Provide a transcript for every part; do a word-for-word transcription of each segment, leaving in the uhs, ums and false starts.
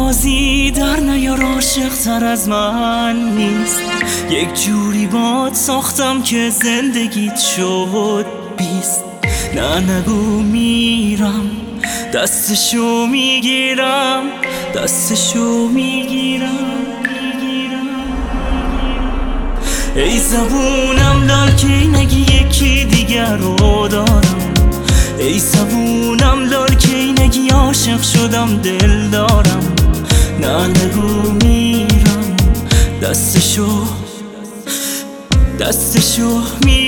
بازی در نیار، عاشق تر از من نیست. یک جوری باد ساختم که زندگیت شد بیست. نه نگو میرم، دستشو میگیرم، دستشو میگیرم. ای زبونم لال کی نگی یکی دیگر رو دارم. ای زبونم لال کی نگی عاشق شدم دل دارم. نه نگو میرم، دستشو دستشو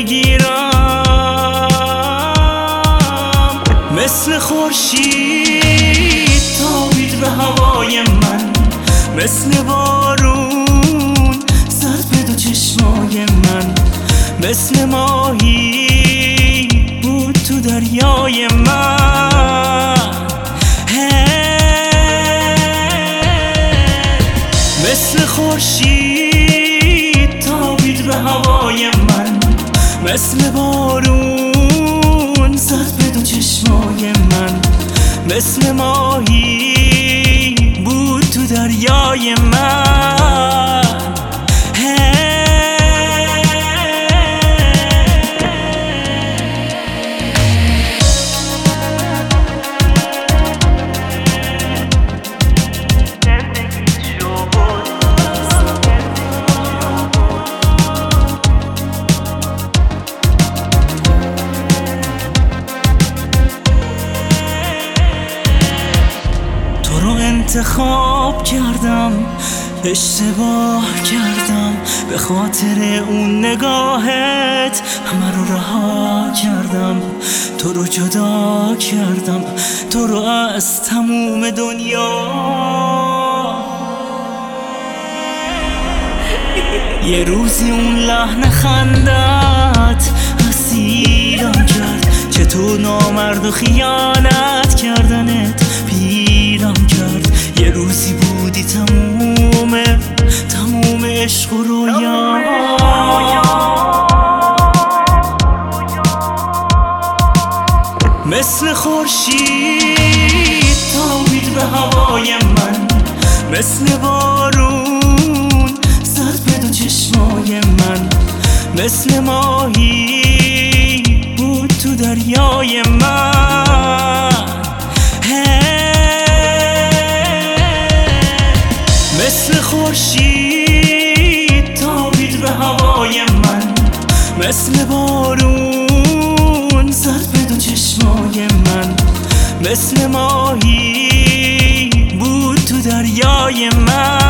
میگیرم. مثل خورشید تابید به هوای من، مثل بارون زد به دو چشمای من، مثل ماهی بود تو دریای من. مثل خورشید تابید به هوای من، مثل بارون زد به دو چشمای من، مثل ماهی بود تو دریای من. انتخاب کردم، اشتباه کردم، به خاطر اون نگاهت همه رو رها کردم. تو رو جدا کردم، تو رو از تموم دنیا. یه روزی اون لحن خندت اسیرم کرد، که تو نامرد و خیانت کردنت پیرم کرد. یه روزی بودی تموم تموم عشق و رویا. مثل خورشید تابید به هوای من، مثل بارون زد به دو چشمای من، مثل ماهی بود تو دریای من. مثل خورشید تابید به هوای من، مثل بارون زد به دو چشمای من، مثل ماهی بود تو دریای من.